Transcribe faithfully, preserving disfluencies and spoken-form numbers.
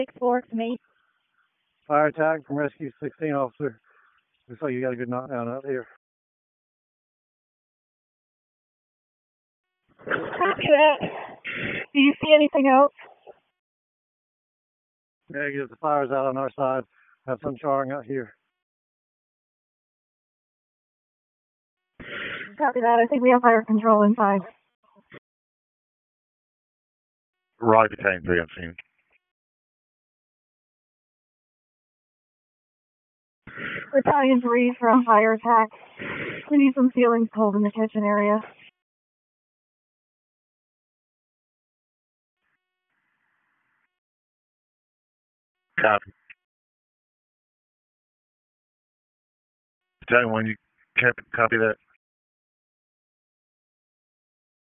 six four to me. Fire attack from Rescue sixteen, officer. Looks like you got a good knockdown out here. Copy that. Do you see anything else? Negative, the fire's out on our side. Have some charring out here. Copy that. I think we have fire control inside. Roger, Battalion three on scene. Battalion three for a fire attack. We need some ceilings pulled in the kitchen area. Copy. Battalion one, you can't copy that?